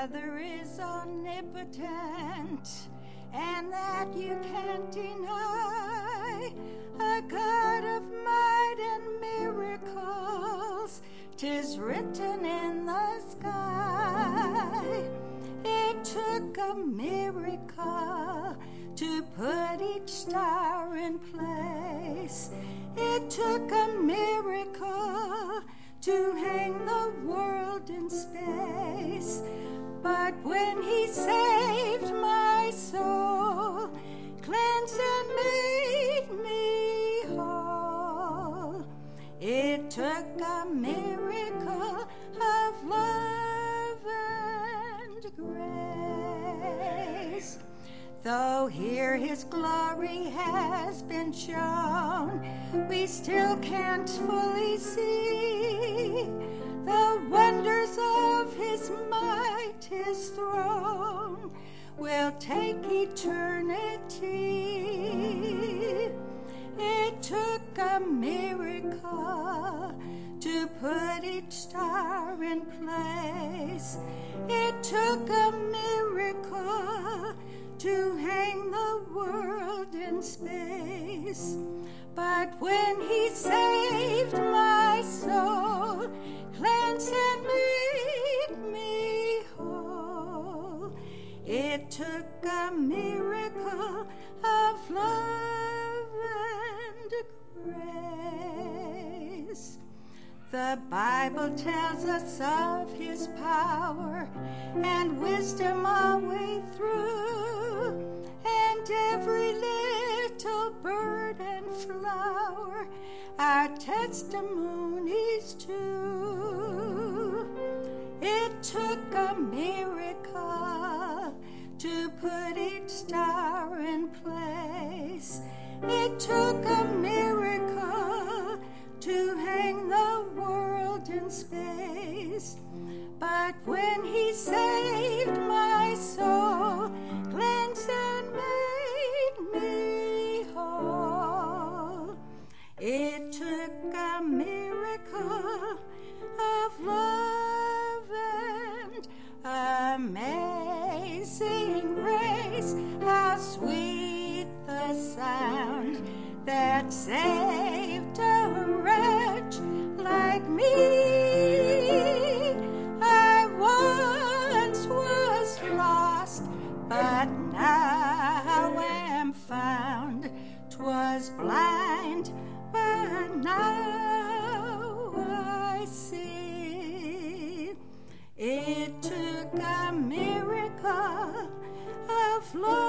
Father is omnipotent, and that you can't deny. A God of might and miracles, 'tis written in the sky. It took a miracle to put each star in place. It took a miracle to hang the world in space. But when he saved my soul, cleansed and made me whole, it took a miracle of love and grace. Though here his glory has been shown, we still can't fully see the wonders of his might. His throne will take eternity. It took a miracle to put each star in place. It took a miracle to hang the world in space. But when he saved my soul, cleansed and made me whole, it took a miracle of love and grace. The Bible tells us of his power and wisdom all the way through, and every little bird and flower are testimonies too. It took a miracle to put each star in place. It took a miracle to hang the world in space. But when he saved my soul, cleansed and made me whole, it took a miracle of love and amazing grace. How sweet the sound that saved a wretch like me. I once was lost, but now am found. 'Twas blind, but now I see. It took a miracle of love